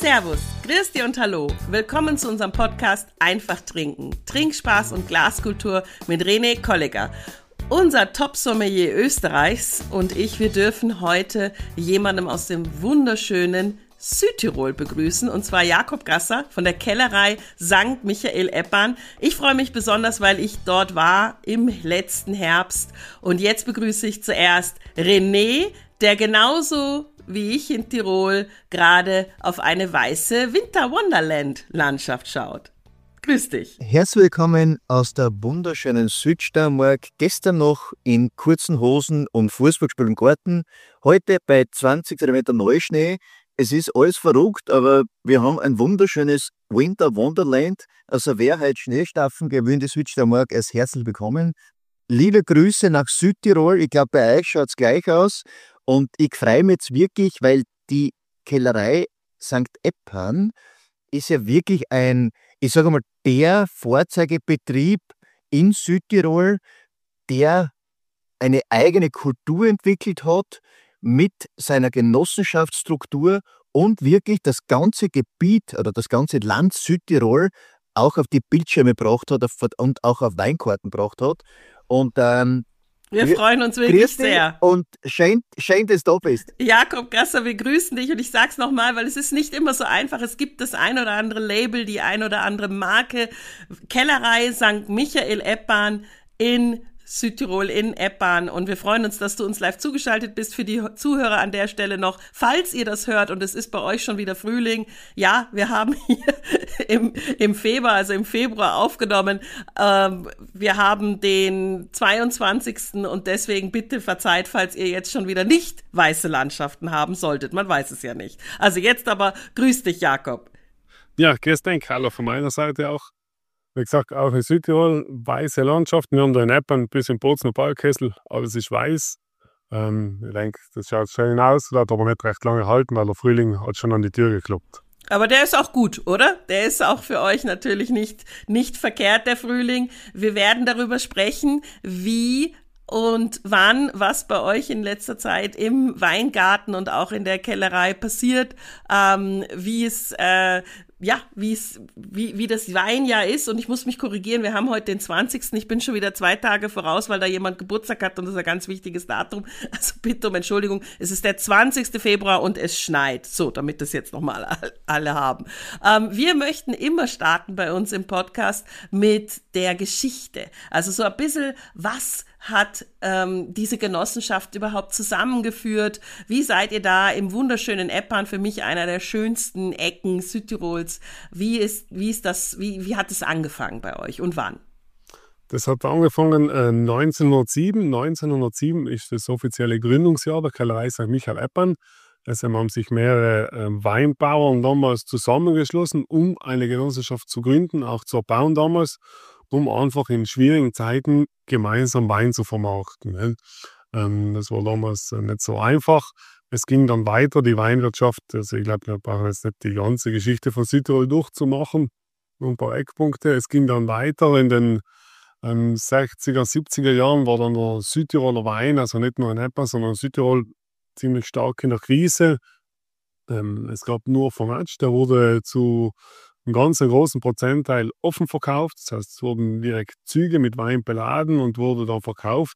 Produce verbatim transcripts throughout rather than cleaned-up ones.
Servus, grüß dir und hallo. Willkommen zu unserem Podcast Einfach trinken. Trinkspaß und Glaskultur mit René Kollegger. Unser Top-Sommelier Österreichs und ich, wir dürfen heute jemandem aus dem wunderschönen Südtirol begrüßen, und zwar Jakob Gasser von der Kellerei Sankt Michael Eppan. Ich freue mich besonders, weil ich dort war im letzten Herbst, und jetzt begrüße ich zuerst René, der genauso wie ich in Tirol gerade auf eine weiße Winter-Wonderland-Landschaft schaut. Grüß dich. Herzlich willkommen aus der wunderschönen Südsteiermark. Gestern noch in kurzen Hosen und Fußballspiel im Garten. Heute bei zwanzig Zentimeter Neuschnee. Es ist alles verrückt, aber wir haben ein wunderschönes Winter Wonderland. Also wer heute Schneestapfen gewöhnt, die Südsteiermark als herzlich willkommen. Liebe Grüße nach Südtirol. Ich glaube, bei euch schaut es gleich aus. Und ich freue mich jetzt wirklich, weil die Kellerei Sankt Eppan ist ja wirklich ein, ich sage mal, der Vorzeigebetrieb in Südtirol, der eine eigene Kultur entwickelt hat mit seiner Genossenschaftsstruktur und wirklich das ganze Gebiet oder das ganze Land Südtirol auch auf die Bildschirme gebracht hat und auch auf Weinkarten gebracht hat. Und ähm, wir freuen uns wirklich sehr. Und schön, schön, dass du da bist. Jakob Gasser, wir grüßen dich, und ich sag's nochmal, weil es ist nicht immer so einfach. Es gibt das ein oder andere Label, die ein oder andere Marke. Kellerei Sankt Michael Eppan in Südtirol in Eppan, und wir freuen uns, dass du uns live zugeschaltet bist. Für die Zuhörer an der Stelle noch, falls ihr das hört und es ist bei euch schon wieder Frühling, ja, wir haben hier im, im Februar, also im Februar aufgenommen, ähm, wir haben den zweiundzwanzigsten und deswegen bitte verzeiht, falls ihr jetzt schon wieder nicht weiße Landschaften haben solltet, man weiß es ja nicht. Also jetzt aber, grüß dich, Jakob. Ja, grüß dich, hallo von meiner Seite auch. Wie gesagt, auch in Südtirol, weiße Landschaften. Wir haben da in Eppan ein bisschen Bozner Bergkessel, alles ist weiß. Ähm, ich denke, das schaut schön aus, wird aber nicht recht lange halten, weil der Frühling hat schon an die Tür geklopft. Aber der ist auch gut, oder? Der ist auch für euch natürlich nicht, nicht verkehrt, der Frühling. Wir werden darüber sprechen, wie und wann, was bei euch in letzter Zeit im Weingarten und auch in der Kellerei passiert, ähm, wie es, äh, ja, wie es, wie, wie das Weinjahr ist. Und ich muss mich korrigieren, wir haben heute den zwanzigsten Ich bin schon wieder zwei Tage voraus, weil da jemand Geburtstag hat, und das ist ein ganz wichtiges Datum. Also bitte um Entschuldigung. Es ist der zwanzigste Februar und es schneit. So, damit das jetzt nochmal alle haben. Ähm, wir möchten immer starten bei uns im Podcast mit der Geschichte. Also so ein bisschen, was hat ähm, diese Genossenschaft überhaupt zusammengeführt? Wie seid ihr da im wunderschönen Eppan, für mich einer der schönsten Ecken Südtirols? Wie ist, wie ist das, wie, wie hat es angefangen bei euch und wann? Das hat angefangen äh, neunzehnhundertsieben. neunzehnhundertsieben ist das offizielle Gründungsjahr der Kellerei Sankt Michael Eppan. Also haben sich mehrere äh, Weinbauern damals zusammengeschlossen, um eine Genossenschaft zu gründen, auch zu erbauen damals, um einfach in schwierigen Zeiten gemeinsam Wein zu vermarkten. Ne? Ähm, das war damals äh, nicht so einfach. Es ging dann weiter, die Weinwirtschaft, also ich glaube, wir brauchen jetzt nicht die ganze Geschichte von Südtirol durchzumachen, nur ein paar Eckpunkte. Es ging dann weiter in den ähm, sechziger, siebziger Jahren war dann der Südtiroler Wein, also nicht nur in Eppan, sondern Südtirol ziemlich stark in der Krise. Ähm, es gab nur Formatsch, der wurde zu einen ganz großen Prozentteil offen verkauft. Das heißt, es wurden direkt Züge mit Wein beladen und wurde dann verkauft.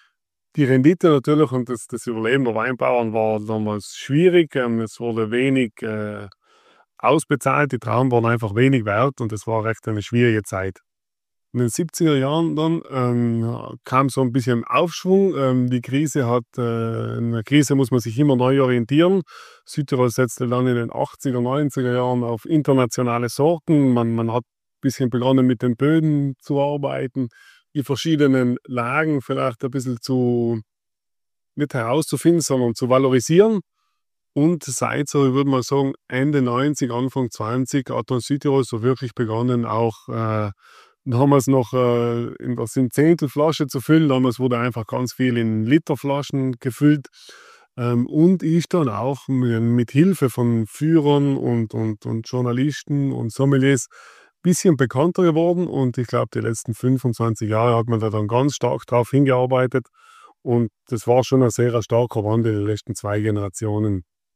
Die Rendite natürlich und das, das Überleben der Weinbauern war damals schwierig. Es wurde wenig äh, ausbezahlt, die Trauben waren einfach wenig wert, und es war recht eine schwierige Zeit. In den siebziger Jahren dann ähm, kam so ein bisschen Aufschwung. Ähm, die Krise hat, äh, in der Krise muss man sich immer neu orientieren. Südtirol setzte dann in den achtziger, neunziger Jahren auf internationale Sorten. Man, man hat ein bisschen begonnen, mit den Böden zu arbeiten, die verschiedenen Lagen vielleicht ein bisschen zu, nicht herauszufinden, sondern zu valorisieren. Und seit, so ich würde mal sagen, Ende neunzig, Anfang zwanzig hat dann Südtirol so wirklich begonnen, auch äh, damals noch äh, in der Zehntelflasche zu füllen. Damals wurde einfach ganz viel in Literflaschen gefüllt. Ähm, und ist dann auch mit, mit Hilfe von Führern und, und, und Journalisten und Sommeliers ein bisschen bekannter geworden. Und ich glaube, die letzten fünfundzwanzig Jahre hat man da dann ganz stark drauf hingearbeitet. Und das war schon ein sehr starker Wandel in den letzten zwei Generationen.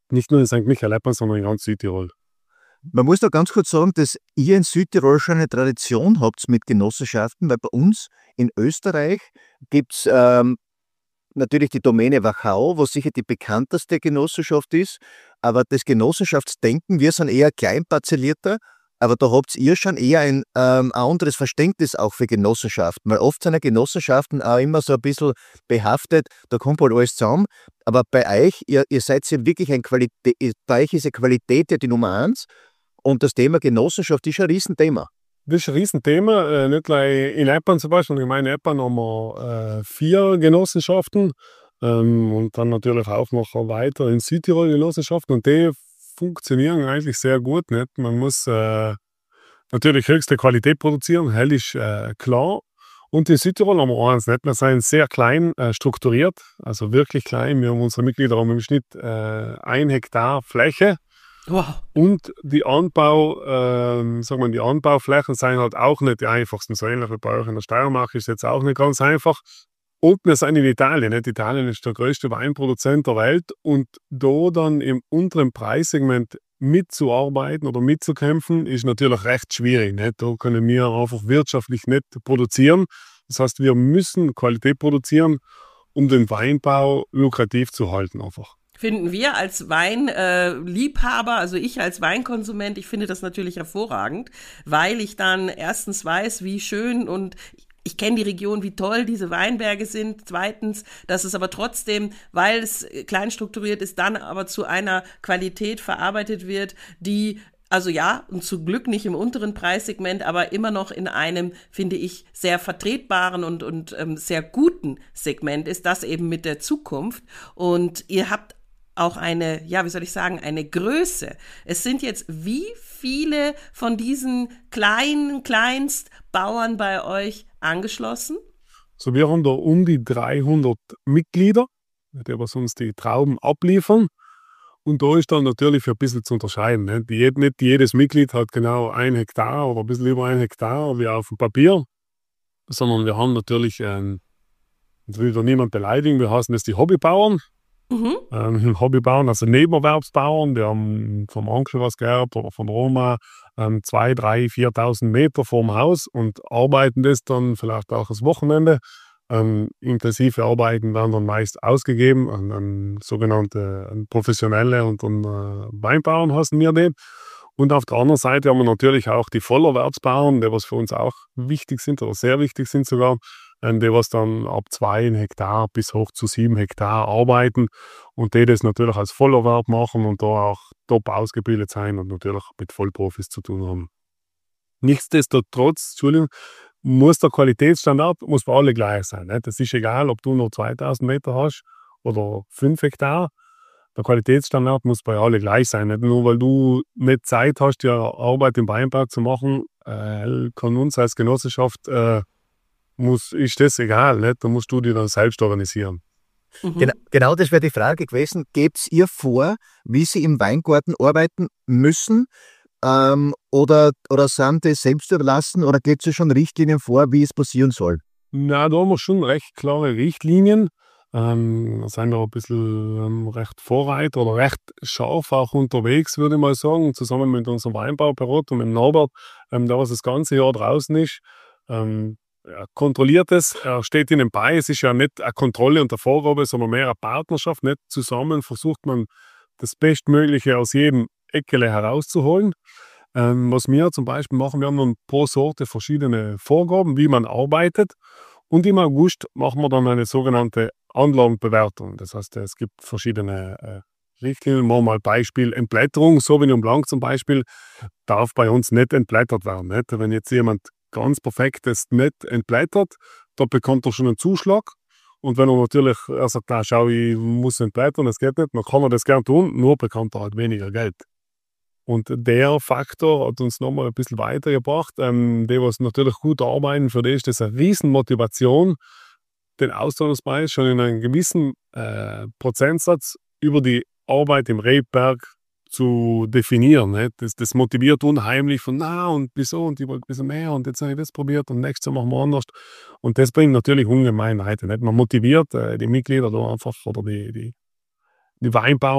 Nicht nur in Sankt Michael-Eppern, sondern in ganz Südtirol. Man muss da ganz kurz sagen, dass ihr in Südtirol schon eine Tradition habt mit Genossenschaften, weil bei uns in Österreich gibt es ähm, natürlich die Domäne Wachau, was sicher die bekannteste Genossenschaft ist, aber das Genossenschaftsdenken, wir sind eher kleinparzellierter, aber da habt ihr schon eher ein, ähm, ein anderes Verständnis auch für Genossenschaften, weil oft sind ja Genossenschaften auch immer so ein bisschen behaftet, da kommt halt alles zusammen, aber bei euch, ihr, ihr seid ja wirklich ein Qualität, bei euch ist ja Qualität ja die Nummer eins und das Thema Genossenschaft ist ein Riesenthema. Das ist ein Riesenthema, äh, nicht gleich in Eppern zum Beispiel, in Gemeinde Eppern haben wir äh, vier Genossenschaften ähm, und dann natürlich auch noch weiter in Südtirol Genossenschaften und die funktionieren eigentlich sehr gut. Nicht? Man muss äh, natürlich höchste Qualität produzieren, hell ist äh, klar. Und in Südtirol haben wir eins nicht. Wir sind sehr klein äh, strukturiert, also wirklich klein. Wir haben unsere Mitglieder haben im Schnitt äh, ein Hektar Fläche. Wow. Und die Anbau, äh, sagen wir, die Anbauflächen sind halt auch nicht die einfachsten. So ähnlich wie bei euch in der Steiermark ist jetzt auch nicht ganz einfach. Und wir sind in Italien. Nicht? Italien ist der größte Weinproduzent der Welt. Und da dann im unteren Preissegment mitzuarbeiten oder mitzukämpfen, ist natürlich recht schwierig. Nicht? Da können wir einfach wirtschaftlich nicht produzieren. Das heißt, wir müssen Qualität produzieren, um den Weinbau lukrativ zu halten einfach. Finden wir als Weinliebhaber, äh, also ich als Weinkonsument, ich finde das natürlich hervorragend, weil ich dann erstens weiß, wie schön und ich kenne die Region, wie toll diese Weinberge sind. Zweitens, dass es aber trotzdem, weil es klein strukturiert ist, dann aber zu einer Qualität verarbeitet wird, die, also ja, und zum Glück nicht im unteren Preissegment, aber immer noch in einem, finde ich, sehr vertretbaren und, und ähm, sehr guten Segment ist, das eben mit der Zukunft. Und ihr habt auch eine, ja, wie soll ich sagen, eine Größe. Es sind jetzt wie viele von diesen kleinen Kleinstbauern bei euch angeschlossen? So, wir haben da um die dreihundert Mitglieder, die was uns die Trauben abliefern. Und da ist dann natürlich für ein bisschen zu unterscheiden. Nicht, Jed, nicht jedes Mitglied hat genau ein Hektar oder ein bisschen über ein Hektar wie auf dem Papier, sondern wir haben natürlich, ähm, ich will da niemand beleidigen, wir heißen das die Hobbybauern. Mhm. Ähm, Hobbybauern, also Nebenerwerbsbauern, die haben vom Onkel was geerbt oder von Oma ähm, zwei, drei, viertausend Meter vorm Haus und arbeiten das dann vielleicht auch das Wochenende. Ähm, intensive Arbeiten werden dann meist ausgegeben an, an sogenannte an professionelle und an äh, Weinbauern heißen wir die. Und auf der anderen Seite haben wir natürlich auch die Vollerwerbsbauern, die was für uns auch wichtig sind oder sehr wichtig sind sogar, die was dann ab zwei Hektar bis hoch zu sieben Hektar arbeiten und die das natürlich als Vollerwerb machen und da auch top ausgebildet sein und natürlich mit Vollprofis zu tun haben. Nichtsdestotrotz, Entschuldigung, muss der Qualitätsstandard muss für alle gleich sein. Nicht? Das ist egal, ob du nur zweitausend Meter hast oder fünf Hektar. Der Qualitätsstandard muss bei allen gleich sein. Nicht nur, weil du nicht Zeit hast, die Arbeit im Weinbau zu machen, äh, kann uns als Genossenschaft äh, muss, ist das egal, nicht? Da musst du dich dann selbst organisieren. Mhm. Genau, genau das wäre die Frage gewesen. Gebt ihr vor, wie sie im Weingarten arbeiten müssen ähm, oder, oder sind die selbst überlassen oder gibt es schon Richtlinien vor, wie es passieren soll? Na, da haben wir schon recht klare Richtlinien. Ähm, da sind wir ein bisschen ähm, recht Vorreiter oder recht scharf auch unterwegs, würde ich mal sagen, zusammen mit unserem Weinbauberater und mit Norbert, ähm, der was das ganze Jahr draußen ist. Ähm, Er kontrolliert es, er steht ihnen bei. Es ist ja nicht eine Kontrolle und eine Vorgabe, sondern mehr eine Partnerschaft. Nicht zusammen versucht man, das Bestmögliche aus jedem Eckele herauszuholen. Ähm, was wir zum Beispiel machen, wir haben dann pro Sorte verschiedene Vorgaben, wie man arbeitet. Und im August machen wir dann eine sogenannte Anlagenbewertung. Das heißt, es gibt verschiedene äh, Richtlinien. Machen wir mal Beispiel Entblätterung. Sauvignon Blanc zum Beispiel darf bei uns nicht entblättert werden. Nicht? Wenn jetzt jemand ganz perfektes nicht entblättert, da bekommt er schon einen Zuschlag. Und wenn er natürlich, er sagt, na, schau, ich muss entblättern, das geht nicht, dann kann er das gern tun, nur bekommt er halt weniger Geld. Und der Faktor hat uns nochmal ein bisschen weitergebracht. Ähm, die, was natürlich gut arbeiten, für die ist das eine Riesenmotivation, den Auszahlungspreis schon in einem gewissen äh, Prozentsatz über die Arbeit im Rebberg zu definieren. Nicht? Das, das motiviert unheimlich von, na und wieso und ich wollte ein bisschen mehr und jetzt habe ich das probiert und nächstes Mal machen wir anders. Und das bringt natürlich ungemein weiter. Nicht? Man motiviert äh, die Mitglieder da einfach oder die, die, die Weinbauern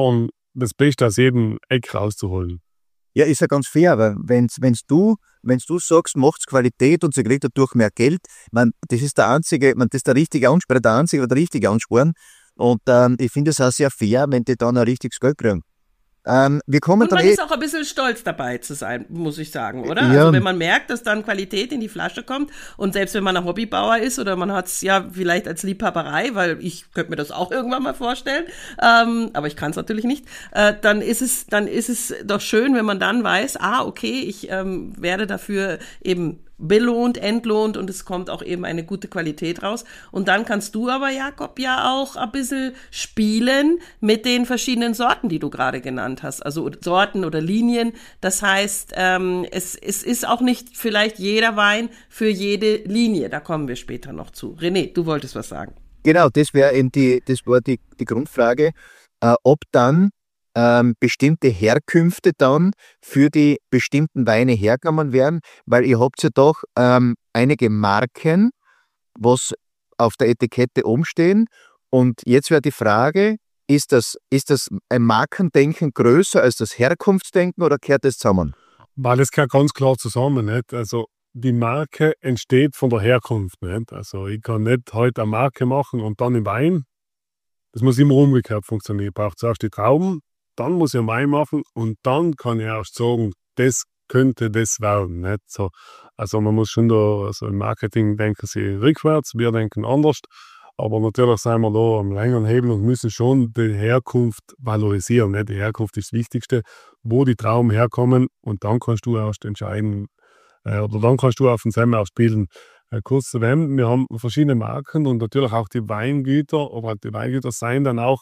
das Beste aus jedem Eck rauszuholen. Ja, ist ja ganz fair, weil wenn's, wenn's du, wenn's du sagst, macht's Qualität und sie kriegt dadurch mehr Geld, man, das ist der einzige, man, das ist der richtige Ansporn, der einzige oder der richtige Ansporn. Und ähm, ich finde es auch sehr fair, wenn die dann ein richtiges Geld kriegen. Ähm, wir kommen Und dann man eh, ist auch ein bisschen stolz dabei zu sein, muss ich sagen, oder? Ja. Also wenn man merkt, dass dann Qualität in die Flasche kommt und selbst wenn man ein Hobbybauer ist oder man hat es ja vielleicht als Liebhaberei, weil ich könnte mir das auch irgendwann mal vorstellen, ähm, aber ich kann es natürlich nicht, äh, dann ist es, dann ist es doch schön, wenn man dann weiß, ah, okay, ich ähm, werde dafür eben belohnt, entlohnt und es kommt auch eben eine gute Qualität raus. Und dann kannst du aber, Jakob, ja auch ein bisschen spielen mit den verschiedenen Sorten, die du gerade genannt hast. Also Sorten oder Linien. Das heißt, ähm, es, es ist auch nicht vielleicht jeder Wein für jede Linie. Da kommen wir später noch zu. René, du wolltest was sagen. genau, das wäre eben die, das war die, die Grundfrage, äh, ob dann ähm, bestimmte Herkünfte dann für die bestimmten Weine herkommen werden, weil ihr habt ja doch ähm, einige Marken, was auf der Etikette oben stehen. Und jetzt wäre die Frage, ist das, ist das ein Markendenken größer als das Herkunftsdenken oder kehrt das zusammen? Weil das gehört ganz klar zusammen, nicht? Also die Marke entsteht von der Herkunft, nicht? Also ich kann nicht heute eine Marke machen und dann im Wein. Das muss immer umgekehrt funktionieren. Ich brauche zuerst die Trauben, dann muss ich einen Wein machen und dann kann ich erst sagen, das könnte das werden, nicht? So, also man muss schon da, also im Marketing denken sie rückwärts, wir denken anders. Aber natürlich sind wir da am längeren Hebel und müssen schon die Herkunft valorisieren. Nicht? Die Herkunft ist das Wichtigste, wo die Trauben herkommen und dann kannst du erst entscheiden, äh, oder dann kannst du auf den Semmer spielen. Äh, kurz zu erwähnen, wir haben verschiedene Marken und natürlich auch die Weingüter, aber die Weingüter seien dann auch,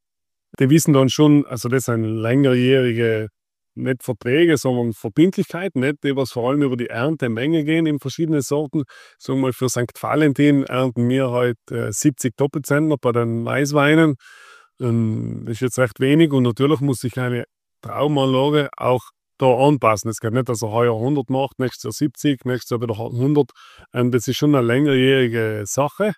die wissen dann schon, also das sind längerjährige, nicht Verträge, sondern Verbindlichkeiten, nicht, die was vor allem über die Erntemenge gehen in verschiedenen Sorten. Sagen wir mal, für Sankt Valentin ernten wir halt äh, siebzig Doppelzentner bei den Weißweinen. Ähm, das ist jetzt recht wenig und natürlich muss sich eine Traubenanlage auch da anpassen. Es geht nicht, dass er heuer hundert macht, nächstes Jahr siebzig, nächstes Jahr wieder hundert. Ähm, das ist schon eine längerjährige Sache.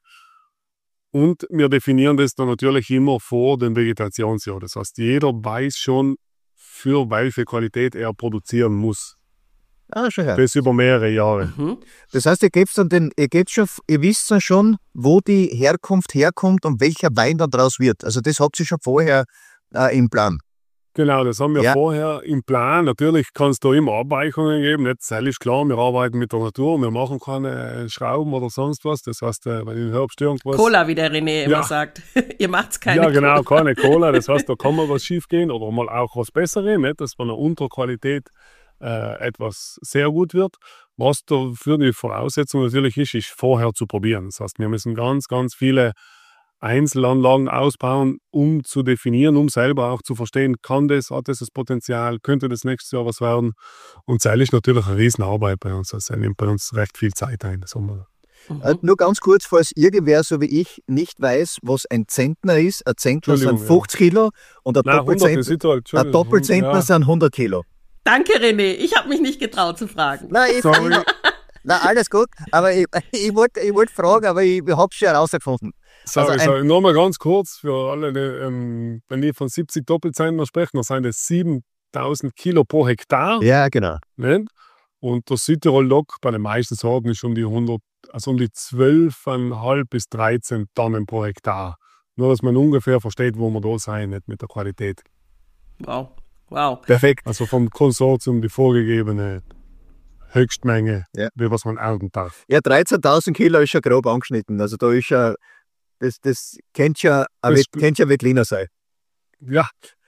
Und wir definieren das dann natürlich immer vor dem Vegetationsjahr. Das heißt, jeder weiß schon, für welche Qualität er produzieren muss. Ah, schon her. Das über mehrere Jahre. Mhm. Das heißt, ihr gebt dann den, ihr gebt schon, ihr wisst dann schon, wo die Herkunft herkommt und welcher Wein dann draus wird. Also das habt ihr schon vorher äh, im Plan. Genau, das haben wir Ja. vorher im Plan. Natürlich kann es da immer Abweichungen geben. Nicht, das ist klar, wir arbeiten mit der Natur, wir machen keine Schrauben oder sonst was. Das heißt, äh, wenn im Herbst irgendwas... Cola, wie der René immer Ja. sagt. Ihr macht's keine Ja, genau, Cola. keine Cola. Das heißt, da kann mal was schief gehen oder mal auch was Besseres, nicht? Dass von der Unterqualität äh, etwas sehr gut wird. Was dafür die Voraussetzung natürlich ist, ist vorher zu probieren. Das heißt, wir müssen ganz, ganz viele Einzelanlagen ausbauen, um zu definieren, um selber auch zu verstehen, kann das, hat das das Potenzial, könnte das nächstes Jahr was werden. Und das ist natürlich eine Riesenarbeit bei uns. Das nimmt bei uns recht viel Zeit ein. Das haben wir. Äh, nur ganz kurz, falls irgendwer, so wie ich, nicht weiß, was ein Zentner ist. Ein Zentner sind Entschuldigung, fünfzig Kilo und ein Nein, hundert, das Doppelzentner, ist halt, ein Entschuldigung, Doppelzentner ja. sind hundert Kilo. Danke, René. Ich habe mich nicht getraut zu fragen. Nein, ich, Sorry. ich, nein, alles gut, aber ich, ich wollte ich wollt fragen, aber ich, ich habe es schon herausgefunden. Sorry, Also ein- sorry. Nochmal ganz kurz für alle, die, ähm, wenn ich von siebzig Doppelzentner spreche, dann sind das siebentausend Kilo pro Hektar. Ja, genau. Nicht? Und der Südtirol Lock bei den meisten Sorten ist um die hundert, also um die zwölf Komma fünf bis dreizehn Tonnen pro Hektar. Nur, dass man ungefähr versteht, wo wir da sein, nicht mit der Qualität. Wow. Wow. Perfekt. Also vom Konsortium die vorgegebene Höchstmenge, Ja. wie was man ernten darf. Ja, dreizehntausend Kilo ist schon grob angeschnitten. Also da ist ja, das, das kennt ja, ein Das- Wet- kennt ja Wettliner sein. Ja.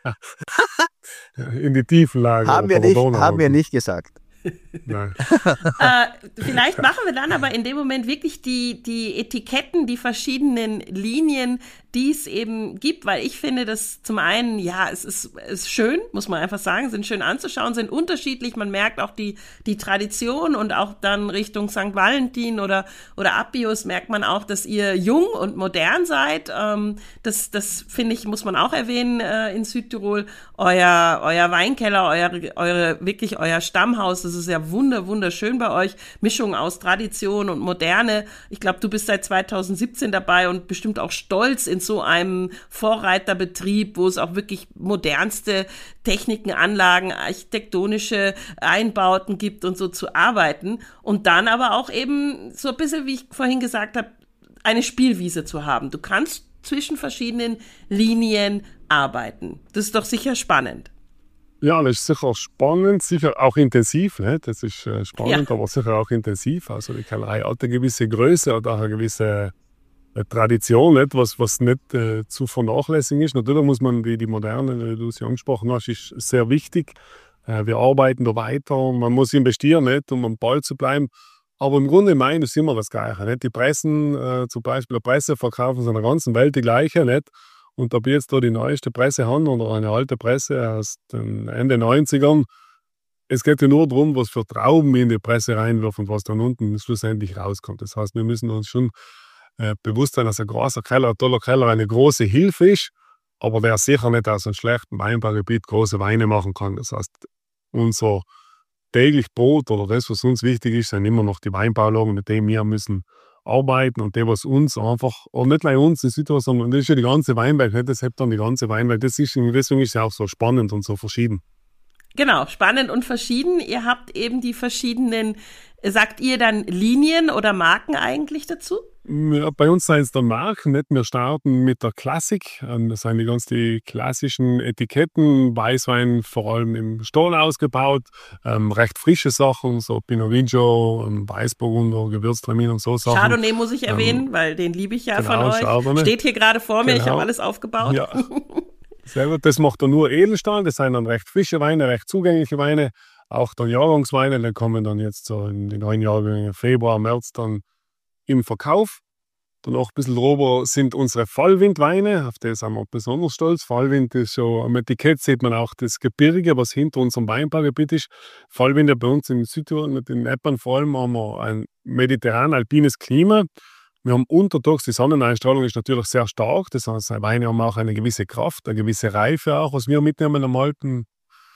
In die tiefen Lagen. Haben wir von der nicht, Donau haben wir unten. nicht gesagt. Nein. äh, vielleicht machen wir dann aber in dem Moment wirklich die, die Etiketten, die verschiedenen Linien, die es eben gibt, weil ich finde, dass zum einen, ja, es ist, es ist schön, muss man einfach sagen, sind schön anzuschauen, sind unterschiedlich, man merkt auch die, die Tradition und auch dann Richtung Sankt Valentin oder, oder Appius merkt man auch, dass ihr jung und modern seid. Ähm, das, das finde ich, muss man auch erwähnen äh, in Südtirol. Euer, euer Weinkeller, euer, eure, wirklich euer Stammhaus, das ist ja wunder, wunderschön bei euch. Mischung aus Tradition und Moderne. Ich glaube, du bist seit zweitausendsiebzehn dabei und bestimmt auch stolz, in so einem Vorreiterbetrieb, wo es auch wirklich modernste Techniken, Anlagen, architektonische Einbauten gibt und so zu arbeiten. Und dann aber auch eben so ein bisschen, wie ich vorhin gesagt habe, eine Spielwiese zu haben. Du kannst zwischen verschiedenen Linien arbeiten. Das ist doch sicher spannend. Ja, das ist sicher spannend, sicher auch intensiv. Ne? Das ist äh, spannend, Ja. aber sicher auch intensiv. Also die Kellerei hat eine gewisse Größe oder auch eine gewisse äh, Tradition, etwas, was nicht äh, zu vernachlässigen ist. Natürlich muss man, wie die Moderne, wie du es ja angesprochen hast, ist sehr wichtig. Äh, wir arbeiten da weiter, man muss investieren, nicht, um am Ball zu bleiben. Aber im Grunde meine ich, ist immer das Gleiche. Nicht? Die Pressen, äh, zum Beispiel, die Presse verkaufen in der ganzen Welt die gleiche. Nicht? Und ob ich jetzt da die neueste Presse haben oder eine alte Presse aus den Ende neunzigern, es geht ja nur darum, was für Trauben in die Presse reinwirft und was dann unten schlussendlich rauskommt. Das heißt, wir müssen uns schon äh, bewusst sein, dass ein großer Keller, ein toller Keller eine große Hilfe ist, aber der sicher nicht aus einem schlechten Weinbaugebiet große Weine machen kann. Das heißt, unser täglich Brot oder das, was uns wichtig ist, sind immer noch die Weinbaulagen, mit denen wir müssen arbeiten und das, was uns einfach, und nicht nur uns in Südtirol, sondern das ist ja die ganze Weinwelt, nicht? Das hat dann die ganze Weinwelt. Das ist, deswegen ist es auch so spannend und so verschieden. Genau, spannend und verschieden. Ihr habt eben die verschiedenen, sagt ihr dann Linien oder Marken eigentlich dazu? Ja, bei uns sind es dann Marken, nicht? Wir starten mit der Klassik. Das sind die ganz die klassischen Etiketten, Weißwein vor allem im Stall ausgebaut, ähm, recht frische Sachen, so Pinot Grigio, ähm, Weißburgunder, Gewürztraminer und so Sachen. Chardonnay muss ich erwähnen, ähm, weil den liebe ich ja genau, von euch. Chardonnay. Steht hier gerade vor mir, genau. Ich habe alles aufgebaut. Ja. Sehr gut, das macht dann nur Edelstahl, das sind dann recht frische Weine, recht zugängliche Weine, auch dann Jahrgangsweine, dann kommen dann jetzt so in die neuen Jahrgänge Februar, März dann im Verkauf. Dann auch ein bisschen drüber sind unsere Fallwindweine, auf die sind wir besonders stolz. Fallwind ist so, am Etikett sieht man auch das Gebirge, was hinter unserem Weinbaugebiet ist. Fallwind bei uns in Südtirol, mit den Eppern vor allem, haben wir ein mediterran-alpines Klima. Wir haben untertags, die Sonneneinstrahlung ist natürlich sehr stark, das heißt, die Weine haben auch eine gewisse Kraft, eine gewisse Reife auch, was wir mitnehmen am alten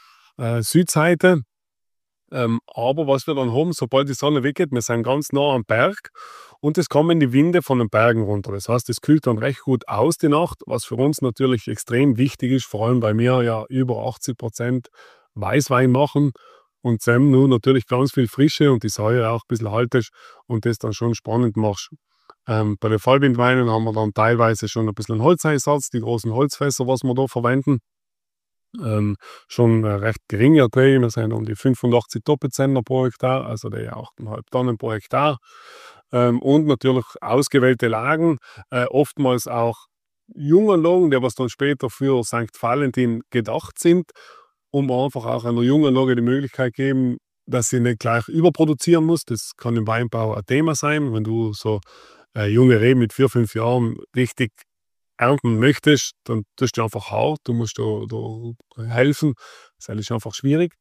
äh, Südseite. Ähm, aber was wir dann haben, sobald die Sonne weggeht, wir sind ganz nah am Berg und es kommen die Winde von den Bergen runter. Das heißt, es kühlt dann recht gut aus die Nacht, was für uns natürlich extrem wichtig ist, vor allem weil wir ja über achtzig Prozent Weißwein machen und Sam nur natürlich ganz viel Frische und die Säure auch ein bisschen halt ist und das dann schon spannend macht. Ähm, bei den Fallwindweinen haben wir dann teilweise schon ein bisschen Holzeinsatz, die großen Holzfässer, was wir da verwenden. Ähm, schon äh, recht geringe Erträge, wir sind um die fünfundachtzig Doppelzentner pro Hektar, also die acht Komma fünf Tonnen pro Hektar. Ähm, und natürlich ausgewählte Lagen, äh, oftmals auch Junganlagen, die was dann später für Sankt Valentin gedacht sind, um einfach auch einer Junganlage die Möglichkeit geben, dass sie nicht gleich überproduzieren muss. Das kann im Weinbau ein Thema sein, wenn du so äh, junge Reben mit vier, fünf Jahren richtig ernten möchtest, dann tust du einfach hart, du musst da, da helfen. Das ist einfach schwierig.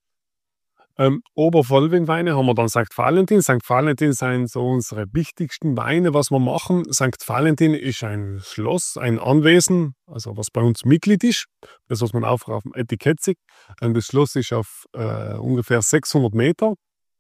Ähm, Oberfallwindweine haben wir dann Sankt Valentin. Sankt Valentin sind so unsere wichtigsten Weine, was wir machen. Sankt Valentin ist ein Schloss, ein Anwesen, also was bei uns Mitglied ist. Das, was man auch auf dem Etikett sieht. Das Schloss ist auf äh, ungefähr sechshundert Meter.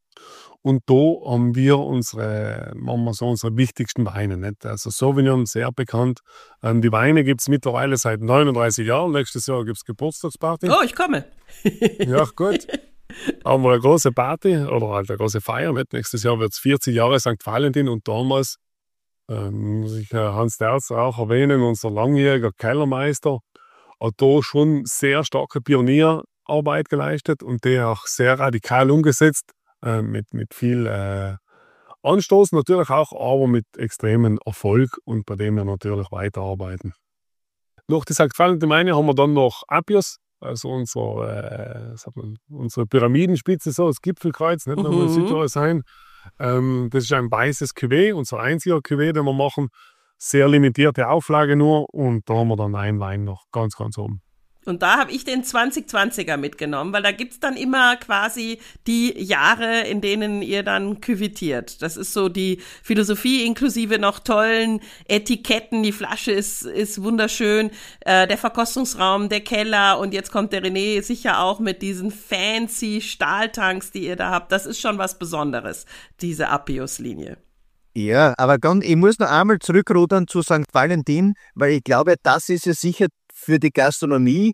Und da haben wir unsere, machen wir so unsere wichtigsten Weine. Nicht? Also Sauvignon, sehr bekannt. Ähm, die Weine gibt es mittlerweile seit neununddreißig Jahren. Nächstes Jahr gibt es Geburtstagsparty. Oh, ich komme. Ja, gut. Haben wir eine große Party oder halt eine große Feier. Nicht? Nächstes Jahr wird es vierzig Jahre Sankt Valentin und damals ähm, muss ich äh, Hans Derz auch erwähnen, unser langjähriger Kellermeister, hat da schon sehr starke Pionierarbeit geleistet und die auch sehr radikal umgesetzt. Äh, mit, mit viel äh, Anstoß natürlich auch, aber mit extremem Erfolg und bei dem wir natürlich weiterarbeiten. Nach der Sankt Valentin haben wir dann noch Apios, also unser, äh, man, unsere Pyramidenspitze, so das Gipfelkreuz, nicht nur in Südtirol sein. Ähm, das ist ein weißes Cuvée, unser einziger Cuvée, den wir machen. Sehr limitierte Auflage nur und da haben wir dann einen Wein noch ganz, ganz oben. Und da habe ich den zwanzig zwanziger mitgenommen, weil da gibt's dann immer quasi die Jahre, in denen ihr dann küvitiert. Das ist so die Philosophie inklusive noch tollen Etiketten. Die Flasche ist, ist wunderschön, äh, der Verkostungsraum, der Keller und jetzt kommt der René sicher auch mit diesen fancy Stahltanks, die ihr da habt. Das ist schon was Besonderes, diese Appius-Linie. Ja, aber ganz, ich muss noch einmal zurückrudern zu Sankt Valentin, weil ich glaube, das ist ja sicher für die Gastronomie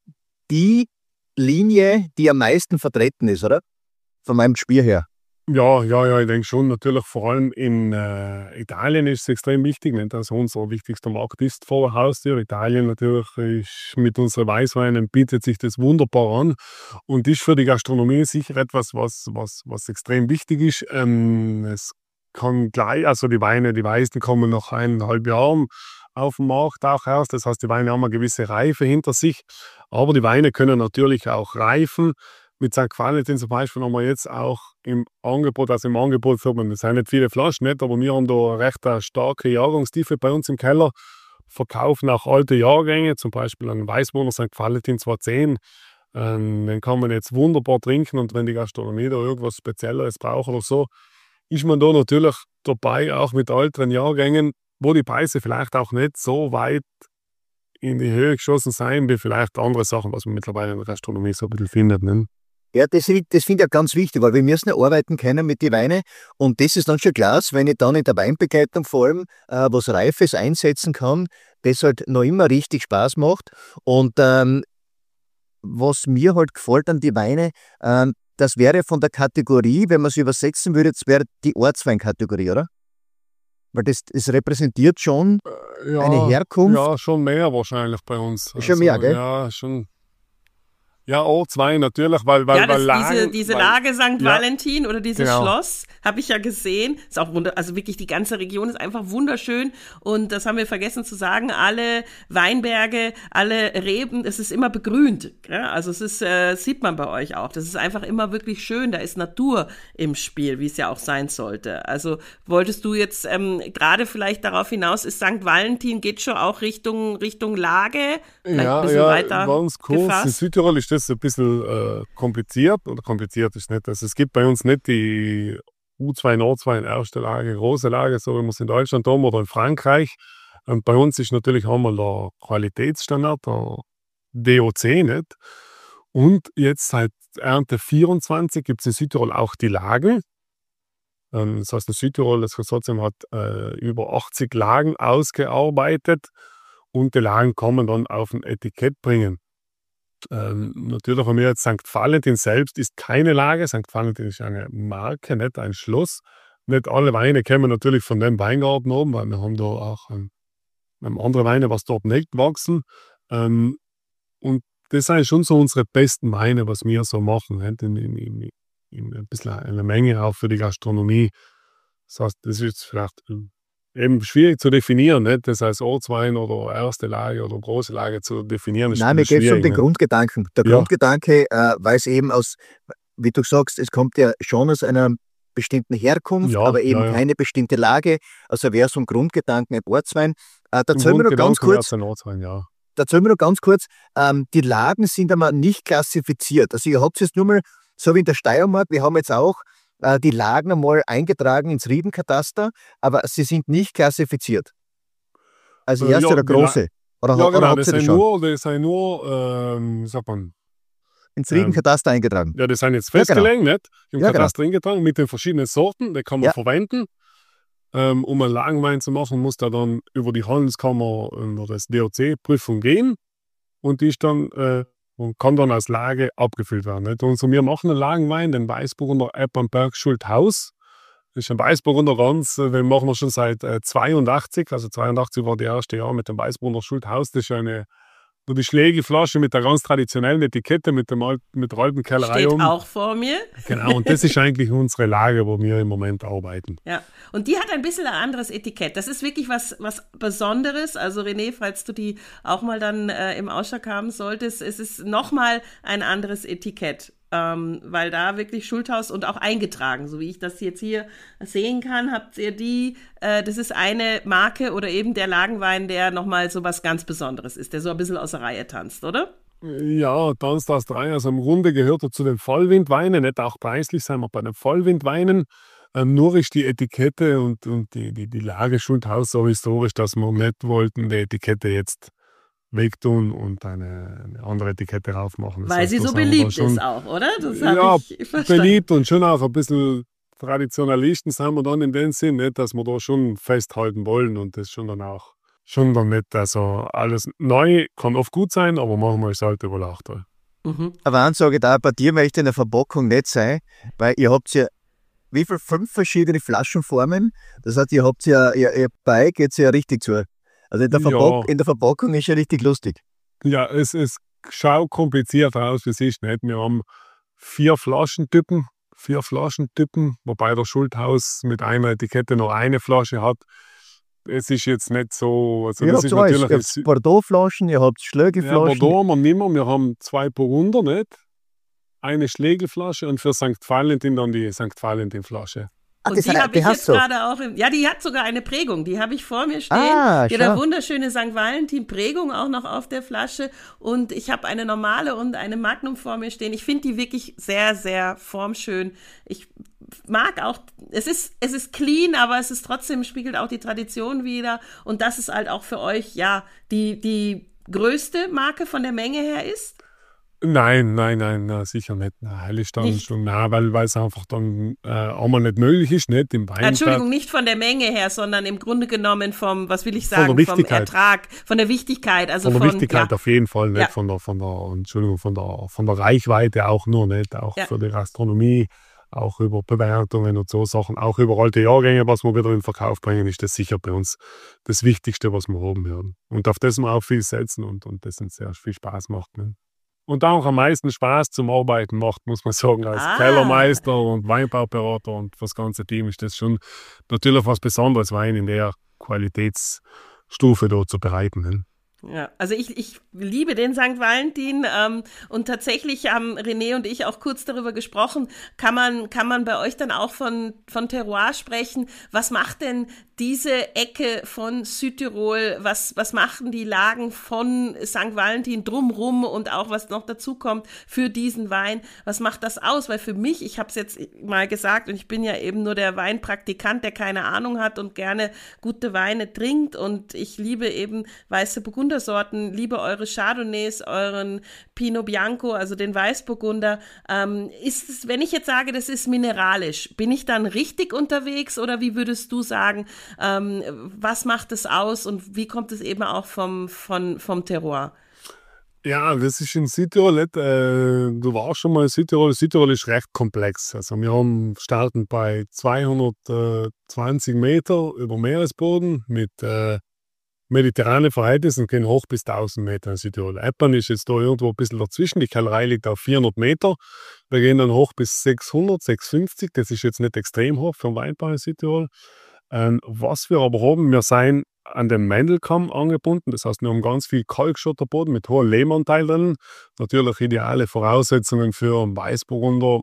die Linie, die am meisten vertreten ist, oder? Von meinem Spiel her. Ja, ja, ja, ich denke schon. Natürlich, vor allem in äh, Italien ist es extrem wichtig. Nicht? Also unser wichtigster Markt ist vor der Haustür. Italien natürlich ist mit unseren Weißweinen bietet sich das wunderbar an und ist für die Gastronomie sicher etwas, was, was, was extrem wichtig ist. Ähm, es kann gleich, also die Weine, die Weißen kommen nach eineinhalb Jahren auf den Markt auch erst. Das heißt, die Weine haben eine gewisse Reife hinter sich. Aber die Weine können natürlich auch reifen. Mit Sankt Valentin zum Beispiel haben wir jetzt auch im Angebot, also im Angebot, das sind nicht viele Flaschen, nicht, aber wir haben da eine recht starke Jahrgangstiefe bei uns im Keller. Verkaufen auch alte Jahrgänge, zum Beispiel einen Weißburgunder Sankt Valentin zweihundertzehn. Ähm, den kann man jetzt wunderbar trinken und wenn die Gastronomie da irgendwas Spezielleres braucht oder so, ist man da natürlich dabei, auch mit älteren Jahrgängen, wo die Preise vielleicht auch nicht so weit in die Höhe geschossen sein, wie vielleicht andere Sachen, was man mittlerweile in der Gastronomie so ein bisschen findet. Ne? Ja, das, das finde ich ja ganz wichtig, weil wir müssen ja arbeiten können mit den Weinen und das ist dann schon klar, wenn ich dann in der Weinbegleitung vor allem äh, was Reifes einsetzen kann, das halt noch immer richtig Spaß macht und ähm, was mir halt gefällt an die Weine, ähm, das wäre von der Kategorie, wenn man es übersetzen würde, das wäre die Ortsweinkategorie, oder? Weil das, das repräsentiert schon ja, eine Herkunft. Ja, schon mehr wahrscheinlich bei uns. Schon also, mehr, gell? Ja, schon. Ja, Ortswein natürlich, weil, weil, ja, das, weil Lagen, diese, diese weil, Lage Sankt ja, Valentin oder dieses genau. Schloss, habe ich ja gesehen. Ist auch wunder, also wirklich die ganze Region ist einfach wunderschön und das haben wir vergessen zu sagen, alle Weinberge, alle Reben, es ist immer begrünt. Ja? Also es ist, äh, sieht man bei euch auch. Das ist einfach immer wirklich schön, da ist Natur im Spiel, wie es ja auch sein sollte. Also wolltest du jetzt ähm, gerade vielleicht darauf hinaus, ist Sankt Valentin, geht schon auch Richtung, Richtung Lage? Vielleicht ja, ein bisschen ja, weiter ganz kurz. gefasst? In Südtirol ist das ein bisschen äh, kompliziert, oder kompliziert ist nicht. Also es gibt bei uns nicht die U zwei Nordwein erste Lage, große Lage, so wie wir es in Deutschland haben oder in Frankreich. Und bei uns ist natürlich haben wir der Qualitätsstandard, der D O C nicht. Und jetzt seit Ernte vierundzwanzig gibt es in Südtirol auch die Lage. Ähm, das heißt, in Südtirol, das Konsortium hat äh, über achtzig Lagen ausgearbeitet und die Lagen kann man dann auf ein Etikett bringen. Ähm, natürlich haben wir jetzt Sankt Valentin selbst ist keine Lage. Sankt Valentin ist eine Marke, nicht ein Schloss. Nicht alle Weine kommen natürlich von dem Weingarten oben, weil wir haben da auch ähm, andere Weine, was dort nicht wachsen. Ähm, und das sind schon so unsere besten Weine, was wir so machen. Nicht? In, in, in, in ein bisschen eine Menge auch für die Gastronomie. Das heißt, das ist vielleicht eben schwierig zu definieren, nicht? Das heißt Ortswein oder erste Lage oder große Lage zu definieren. Ist Nein, mir geht es um den nicht? Grundgedanken. Der ja. Grundgedanke, äh, weil es eben aus, wie du sagst, es kommt ja schon aus einer bestimmten Herkunft, ja, aber eben ja, ja. keine bestimmte Lage. Also wäre so ein Grundgedanken ein Ortswein. Äh, da erzähl mir noch ganz kurz, ein Ortswein, ja. da erzähl mir noch ganz kurz, ähm, die Lagen sind aber nicht klassifiziert. Also ihr habt es jetzt nur mal, so wie in der Steiermark, wir haben jetzt auch äh, die Lagen einmal eingetragen ins Riebenkataster, aber sie sind nicht klassifiziert. Also Äh, erste ja, oder große. Oder, ja, oder genau, habt das ihr das sind schon nur, das sind nur ähm, wie sagt man, ins Riebenkataster ähm, eingetragen? Ja, das sind jetzt Ja, genau. festgelegt, nicht? Im Ja, Kataster eingetragen mit den verschiedenen Sorten, die kann man Ja. verwenden. Ähm, um einen Lagenwein zu machen, muss der dann über die Handelskammer über das D O C-Prüfung gehen und die ist dann äh, und kann dann als Lage abgefüllt werden. Nicht? Und so, wir machen einen Lagenwein, den Weißburgunder Eppernberg Schulthaus. Das ist ein Weißburgunder ganz, den machen wir schon seit äh, zweiundachtzig, also zweiundachtzig war das erste Jahr mit dem Weißburgunder Schulthaus. Das ist eine nur die Schlägeflasche mit der ganz traditionellen Etikette, mit, dem Alt, mit der alten Kellerei. Steht um. auch vor mir. Genau, und das ist eigentlich unsere Lage, wo wir im Moment arbeiten. Ja, und die hat ein bisschen ein anderes Etikett. Das ist wirklich was, was Besonderes. Also René, falls du die auch mal dann äh, im Ausschlag haben solltest, es ist nochmal ein anderes Etikett. Ähm, weil da wirklich Schulthaus und auch eingetragen, so wie ich das jetzt hier sehen kann, habt ihr die, äh, das ist eine Marke oder eben der Lagenwein, der nochmal so was ganz Besonderes ist, der so ein bisschen aus der Reihe tanzt, oder? Ja, Tanzdas drei, also im Grunde gehört er zu den Vollwindweinen, nicht auch preislich, sind wir bei den Vollwindweinen. Ähm, nur ist die Etikette und, und die, die, die Lage Schulthaus so historisch, dass wir nicht wollten, die Etikette jetzt wegtun und eine, eine andere Etikette raufmachen. Das Weil heißt, sie da so sind wir dann beliebt schon, ist auch, oder? Das ja, habe ich verstanden. beliebt und schon auch ein bisschen Traditionalisten sind wir dann in dem Sinn, nicht, dass wir da schon festhalten wollen und das schon dann auch schon dann nicht, also alles neu kann oft gut sein, aber manchmal sollte wohl auch da. Mhm. Aber eins sage ich da, bei dir möchte in der Verpackung nicht sein, weil ihr habt ja, wie viel? Fünf verschiedene Flaschenformen. Das heißt, ihr habt ja, ihr, ihr Bike geht ja richtig zu. Also in der, Ja. Verpack in der Verpackung ist ja richtig lustig. Ja, es, es schaut kompliziert aus, es ist nicht. Wir haben vier Flaschentypen, vier Flaschentypen, wobei der Schulthaus mit einer Etikette noch eine Flasche hat. Es ist jetzt nicht so, also Ihr das habt ist alles. Ihr natürlich... habt Bordeaux-Flaschen, ihr habt Ja, Schlögeflaschen. Bordeaux haben wir nicht mehr. Wir haben zwei Burgunder, nicht? Eine Schlägelflasche und für Sankt Valentin dann die Sankt Valentin-Flasche. Ah, Und das die hat- habe die ich hast jetzt du. gerade auch, im, ja, die hat sogar eine Prägung, die habe ich vor mir stehen. Ah, die hat eine schau. wunderschöne Sankt Valentin-Prägung auch noch auf der Flasche und ich habe eine normale und eine Magnum vor mir stehen. Ich finde die wirklich sehr, sehr formschön. Ich mag auch, es ist, es ist clean, aber es ist trotzdem, spiegelt auch die Tradition wider und das ist halt auch für euch, ja, die, die größte Marke von der Menge her ist. Nein, nein, nein, na, sicher nicht. Na, Heiligstand Nicht? schon, na, weil weil es einfach dann äh, einmal nicht möglich ist, nicht im Weinberg. Entschuldigung, nicht von der Menge her, sondern im Grunde genommen vom, was will ich Von der sagen, vom Wichtigkeit. Ertrag, von der Wichtigkeit. Also Von von, der Wichtigkeit ja, auf jeden Fall, nicht Ja. von der, von der, Entschuldigung, von der, von der Reichweite auch nur, nicht, auch Ja. für die Gastronomie, auch über Bewertungen und so Sachen, auch über alte Jahrgänge, was wir wieder in den Verkauf bringen, ist das sicher bei uns das Wichtigste, was wir haben werden. Und auf das wir auch viel setzen und, und das uns sehr viel Spaß macht. Ne? Und auch am meisten Spaß zum Arbeiten macht, muss man sagen, als Ah. Kellermeister und Weinbauberater und das ganze Team ist das schon natürlich was Besonderes, Wein in der Qualitätsstufe dort zu bereiten. Ne? Ja, also ich, ich liebe den Sankt Valentin ähm, und tatsächlich haben René und ich auch kurz darüber gesprochen, kann man, kann man bei euch dann auch von, von Terroir sprechen? Was macht denn diese Ecke von Südtirol, was, was machen die Lagen von Sankt Valentin drumrum und auch was noch dazu kommt für diesen Wein? Was macht das aus? Weil für mich, ich habe es jetzt mal gesagt und ich bin ja eben nur der Weinpraktikant, der keine Ahnung hat und gerne gute Weine trinkt und ich liebe eben weiße Burgundersorten, liebe eure Chardonnays, euren Pinot Bianco, also den Weißburgunder. Ähm, ist es, wenn ich jetzt sage, das ist mineralisch, bin ich dann richtig unterwegs oder wie würdest du sagen, ähm, was macht es aus und wie kommt es eben auch vom, von, vom Terroir? Ja, das ist in Südtirol nicht, äh, du warst schon mal in Südtirol. Südtirol ist recht komplex. Also wir haben starten bei zweihundertzwanzig Meter über Meeresboden mit äh, mediterranen Verhältnissen und gehen hoch bis tausend Meter in Südtirol. Eppern ist jetzt da irgendwo ein bisschen dazwischen. Die Kellerei liegt auf vierhundert Meter. Wir gehen dann hoch bis sechshundert, sechshundertfünfzig. Das ist jetzt nicht extrem hoch für den Weinbau in Südtirol. Ähm, was wir aber haben, wir sind an den Mendelkamm angebunden. Das heißt, wir haben ganz viel Kalkschotterboden mit hohem Lehmanteil drin. Natürlich ideale Voraussetzungen für einen Weißburgunder,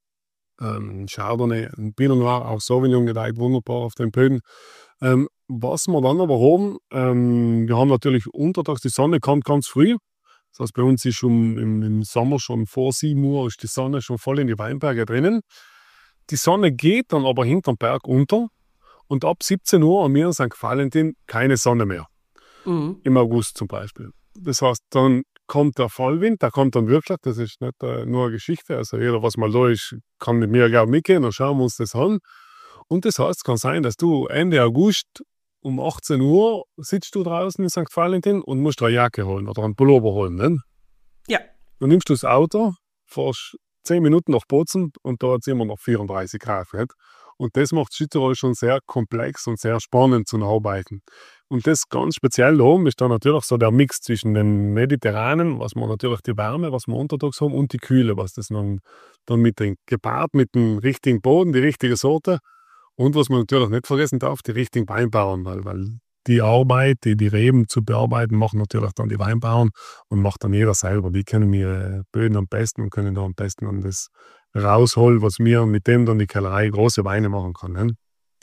ähm, Chardonnay, ein Pinot Noir, auch Sauvignon gedeiht wunderbar auf den Böden. Ähm, was wir dann aber haben, ähm, wir haben natürlich untertags, die Sonne kommt ganz früh. Das heißt, bei uns ist schon im, im Sommer schon vor sieben Uhr ist die Sonne schon voll in die Weinberge drinnen. Die Sonne geht dann aber hinterm Berg unter. Und ab siebzehn Uhr an mir in Sankt Valentin keine Sonne mehr. Mhm. Im August zum Beispiel. Das heißt, dann kommt der Vollwind, der kommt dann wirklich, das ist nicht äh, nur eine Geschichte, also jeder, was mal da ist, kann mit mir gerne mitgehen, dann schauen wir uns das an. Und das heißt, es kann sein, dass du Ende August um achtzehn Uhr sitzt du draußen in Sankt Valentin und musst eine Jacke holen oder einen Pullover holen. Ne? Ja. Dann nimmst du das Auto, fährst zehn Minuten nach Bozen und da hat es immer noch vierunddreißig Grad. Nicht? Und das macht Südtirol schon sehr komplex und sehr spannend zu arbeiten. Und das ganz speziell da oben ist dann natürlich so der Mix zwischen den Mediterranen, was man natürlich die Wärme, was wir untertags haben, und die Kühle, was das dann, dann mitbringt. Gepaart mit dem richtigen Boden, die richtige Sorte und was man natürlich nicht vergessen darf, die richtigen Weinbauern, weil, weil die Arbeit, die, die Reben zu bearbeiten, machen natürlich dann die Weinbauern und macht dann jeder selber. Die kennen ihre Böden am besten und können da am besten dann das rausholen, was mir mit dem dann die Kellerei große Weine machen kann. Ne?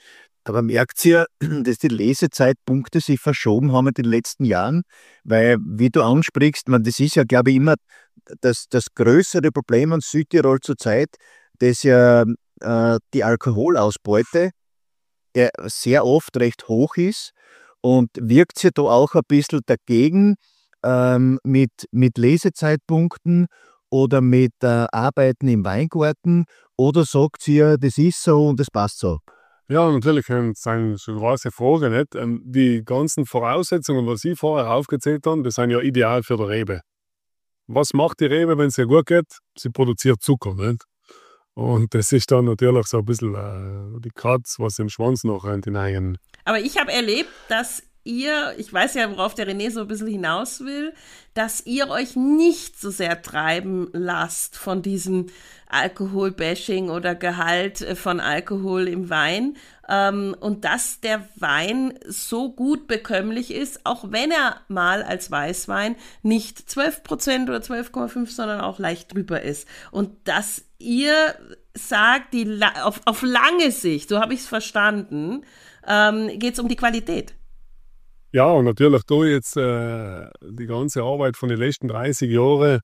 Aber merkt ihr, dass die Lesezeitpunkte sich verschoben haben in den letzten Jahren? Weil, wie du ansprichst, man, das ist ja, glaube ich, immer das, das größere Problem an Südtirol zurzeit, dass ja äh, die Alkoholausbeute ja sehr oft recht hoch ist und wirkt sie da auch ein bisschen dagegen ähm, mit, mit Lesezeitpunkten oder mit äh, Arbeiten im Weingarten oder sagt sie ja, das ist so und das passt so? Ja, natürlich, ähm, das ist eine schon große Frage, nicht? Ähm, die ganzen Voraussetzungen, was Sie vorher aufgezählt haben, das sind ja ideal für die Rebe. Was macht die Rebe, wenn es ihr gut geht? Sie produziert Zucker, nicht? Und das ist dann natürlich so ein bisschen äh, die Katz, was im Schwanz noch rennt hinein. Aber ich habe erlebt, dass ihr, ich weiß ja, worauf der René so ein bisschen hinaus will, dass ihr euch nicht so sehr treiben lasst von diesem Alkoholbashing oder Gehalt von Alkohol im Wein ähm, und dass der Wein so gut bekömmlich ist, auch wenn er mal als Weißwein nicht zwölf Prozent oder zwölf Komma fünf, sondern auch leicht drüber ist. Und dass ihr sagt, die, auf, auf lange Sicht, so habe ich es verstanden, ähm, geht es um die Qualität. Ja, und natürlich da jetzt äh, die ganze Arbeit von den letzten dreißig Jahren,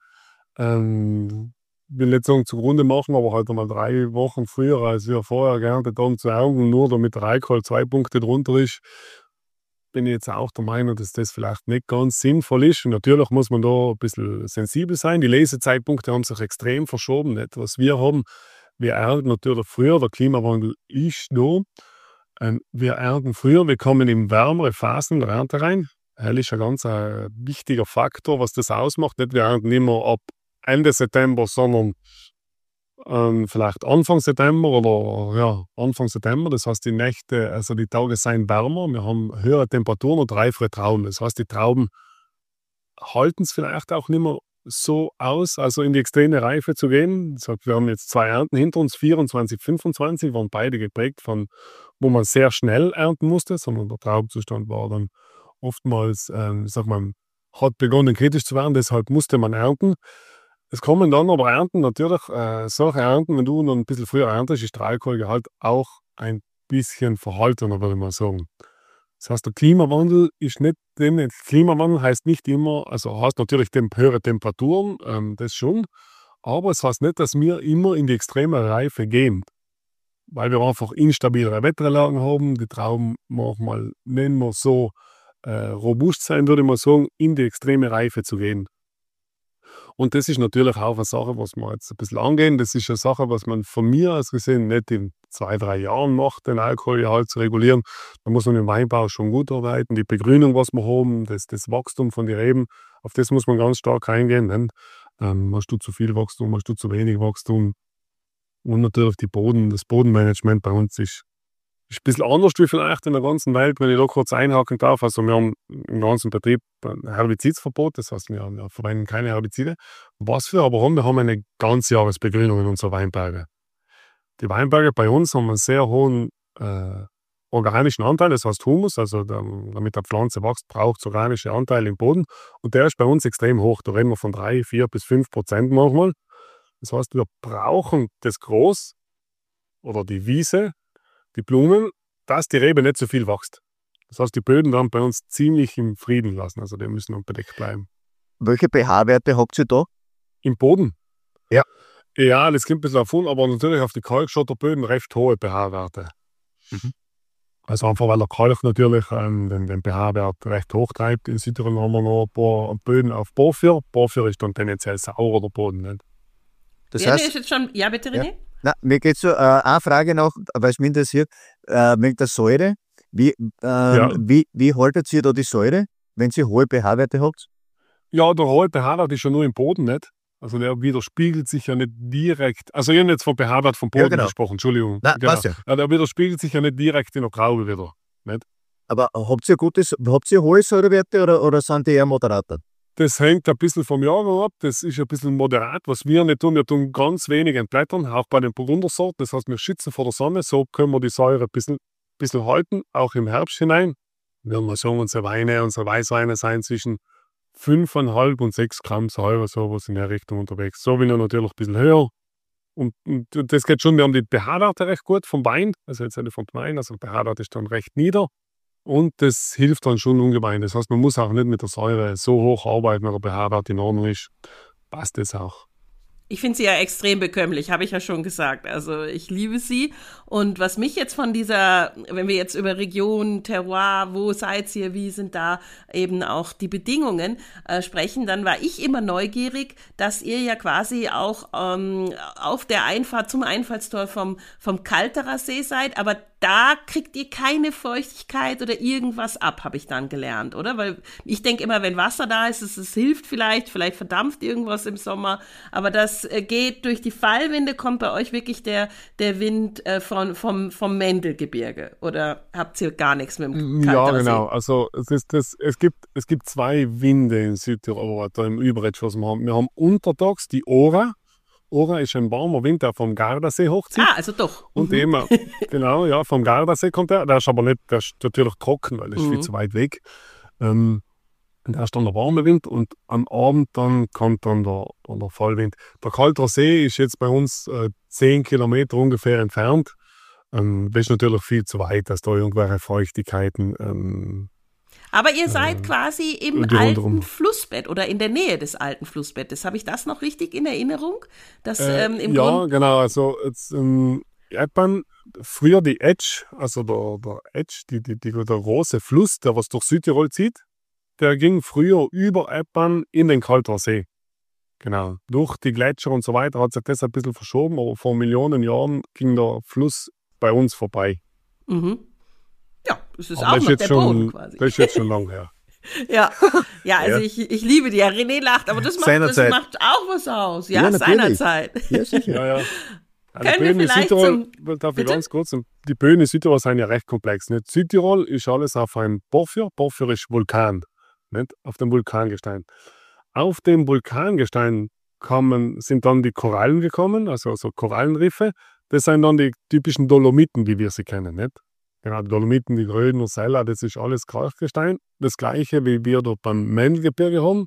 ähm, will nicht sagen zugrunde machen, aber halt einmal drei Wochen früher, als wir vorher geerntet haben, zu ernten, nur damit der Alkohol zwei Punkte drunter ist, bin ich jetzt auch der Meinung, dass das vielleicht nicht ganz sinnvoll ist. Und natürlich muss man da ein bisschen sensibel sein. Die Lesezeitpunkte haben sich extrem verschoben. Nicht? Was wir haben, wir ernten natürlich früher, der Klimawandel ist da. Ähm, wir ernten früher, wir kommen in wärmere Phasen der Ernte rein. Hell ist ein ganz äh, wichtiger Faktor, was das ausmacht. Nicht wir ernten immer ab Ende September, sondern ähm, vielleicht Anfang September oder ja, Anfang September. Das heißt, die Nächte, also die Tage sind wärmer, wir haben höhere Temperaturen und reifere Trauben. Das heißt, die Trauben halten es vielleicht auch nicht mehr so aus, also in die extreme Reife zu gehen. Das heißt, wir haben jetzt zwei Ernten hinter uns, vierundzwanzig, fünfundzwanzig, waren beide geprägt von, wo man sehr schnell ernten musste, sondern der Traubenzustand war dann oftmals, ähm, sag mal, hat begonnen kritisch zu werden, deshalb musste man ernten. Es kommen dann aber Ernten, natürlich, äh, solche Ernten, wenn du noch ein bisschen früher erntest, ist der Alkoholgehalt auch ein bisschen verhaltener, würde ich mal sagen. Das heißt, der Klimawandel ist nicht, dem, Klimawandel heißt nicht immer, also heißt natürlich tem höhere Temperaturen, ähm, das schon, aber es heißt nicht, dass wir immer in die extreme Reife gehen, weil wir einfach instabilere Wetterlagen haben, die Trauben manchmal nicht mehr so äh, robust sein, würde ich mal sagen, in die extreme Reife zu gehen. Und das ist natürlich auch eine Sache, was wir jetzt ein bisschen angehen. Das ist eine Sache, was man von mir aus gesehen nicht in zwei, drei Jahren macht, den Alkoholgehalt zu regulieren. Da muss man im Weinbau schon gut arbeiten. Die Begrünung, was wir haben, das, das Wachstum von den Reben, auf das muss man ganz stark eingehen. Ne? Ähm, hast du zu viel Wachstum, hast du zu wenig Wachstum? Und natürlich die Boden, das Bodenmanagement bei uns ist ist ein bisschen anders wie vielleicht in der ganzen Welt, wenn ich da kurz einhaken darf. Also wir haben im ganzen Betrieb ein Herbizidsverbot, das heißt, wir, wir verwenden keine Herbizide. Was wir aber haben, wir haben eine Ganzjahresbegrünung in unserer Weinberge. Die Weinberge bei uns haben einen sehr hohen äh, organischen Anteil, das heißt Humus, also der, damit eine Pflanze wächst, braucht es organische Anteile im Boden und der ist bei uns extrem hoch. Da reden wir von drei, vier bis fünf Prozent manchmal. Das heißt, wir brauchen das Gros oder die Wiese, die Blumen, dass die Rebe nicht so viel wächst. Das heißt, die Böden werden bei uns ziemlich im Frieden lassen, also die müssen unbedeckt bleiben. Welche pH-Werte habt ihr da? Im Boden? Ja. Ja, das klingt ein bisschen davon, aber natürlich auf die Kalkschotterböden recht hohe pH-Werte. Mhm. Also einfach, weil der Kalk natürlich ähm, den, den pH-Wert recht hoch treibt. In Südtirol haben wir noch ein paar Böden auf Porphyr. Porphyr ist dann tendenziell saurer, der Boden. Nicht? Das heißt, ist jetzt schon, ja, bitte, René? Ja. Na, mir geht es so, äh, eine Frage noch, weil es mich interessiert, äh, wegen der Säure. Wie, ähm, Ja. wie, wie haltet ihr da die Säure, wenn ihr hohe pH-Werte habt? Ja, der hohe pH-Wert ist ja nur im Boden, nicht? Also der widerspiegelt sich ja nicht direkt, also ich habe jetzt vom pH-Wert vom Boden Ja, genau. gesprochen, Entschuldigung. Nein, genau. passt ja. Ja, der widerspiegelt sich ja nicht direkt in der Traube wieder, nicht? Aber habt ihr gutes, habt ihr hohe Säurewerte oder, oder sind die eher moderater? Das hängt ein bisschen vom Jahrgang ab, das ist ein bisschen moderat. Was wir nicht tun, wir tun ganz wenig entblättern, auch bei den Burgundersorten. Das heißt, wir schützen vor der Sonne, so können wir die Säure ein bisschen, bisschen halten, auch im Herbst hinein. Wir mal sagen, unsere Weine, unsere Weißweine sind zwischen fünf Komma fünf und sechs Gramm Säure, sowas in der Richtung unterwegs. So will er natürlich ein bisschen höher, Und, und das geht schon, wir haben die pH-Werte recht gut vom Wein, also jetzt nicht vom Wein, also der pH-Wert ist dann recht nieder. Und das hilft dann schon ungemein. Das heißt, man muss auch nicht mit der Säure so hoch arbeiten, wenn der pH-Wert in Ordnung ist. Passt das auch. Ich finde sie ja extrem bekömmlich, habe ich ja schon gesagt. Also ich liebe sie. Und was mich jetzt von dieser, wenn wir jetzt über Region, Terroir, wo seid ihr, wie sind da eben auch die Bedingungen äh, sprechen, dann war ich immer neugierig, dass ihr ja quasi auch ähm, auf der Einfahrt zum Einfallstor vom, vom Kalterer See seid, aber da kriegt ihr keine Feuchtigkeit oder irgendwas ab, habe ich dann gelernt, oder? Weil ich denke immer, wenn Wasser da ist, es, es hilft vielleicht, vielleicht verdampft irgendwas im Sommer, aber das äh, geht durch die Fallwinde, kommt bei euch wirklich der, der Wind äh, von, vom, vom Mendelgebirge, oder habt ihr gar nichts mit dem Kalterer Ja, genau. See? Also es, ist das, es, gibt, es gibt zwei Winde in Südtirol, da im Überetsch, was wir haben. Wir haben untertags die Ora. Ora ist ein warmer Wind, der vom Gardasee hochzieht. Ah, also doch. Und Mhm. eben, genau, ja, vom Gardasee kommt der. Der ist aber nicht, der ist natürlich trocken, weil er ist Mhm. viel zu weit weg. Ähm, da ist dann der warme Wind und am Abend dann kommt dann der, dann der Fallwind. Der Kalterer See ist jetzt bei uns äh, zehn Kilometer ungefähr entfernt. Ähm, das ist natürlich viel zu weit, dass da irgendwelche Feuchtigkeiten ähm, Aber ihr seid quasi im die alten rundherum. Flussbett oder in der Nähe des alten Flussbettes. Habe ich das noch richtig in Erinnerung? Dass Äh, ähm, im ja, Grund genau. Also jetzt, ähm, Eppan, früher die Etsch, also der, der Etsch, die, die, die, der große Fluss, der was durch Südtirol zieht, der ging früher über Eppan in den Kalterer See. Genau. Durch die Gletscher und so weiter hat sich das ein bisschen verschoben, aber vor Millionen Jahren ging der Fluss bei uns vorbei. Mhm. Ja, es ist Aber auch das ist noch jetzt der schon, Boden quasi. das ist jetzt schon lang her. Ja, ja, also Ja. Ich, ich liebe die. Ja, René lacht, aber das macht, das Seinerzeit. macht auch was aus. Ja, Ja, natürlich. seinerzeit. Ja, sicher. Ja, ja. Ja, die Können wir Böden in vielleicht Südtirol, zum- darf ich Bitte? ganz kurz, die Böden in Südtirol sind ja recht komplex. Nicht? Südtirol ist alles auf einem Porphyr, Porphyr ist Vulkan, nicht? Auf dem Vulkangestein. Auf dem Vulkangestein kommen, sind dann die Korallen gekommen, also so Korallenriffe. Das sind dann die typischen Dolomiten, wie wir sie kennen. Nicht? Genau, die Dolomiten, die Gröden, Sella, das ist alles Kalkgestein. Das gleiche, wie wir dort beim Mendelgebirge haben.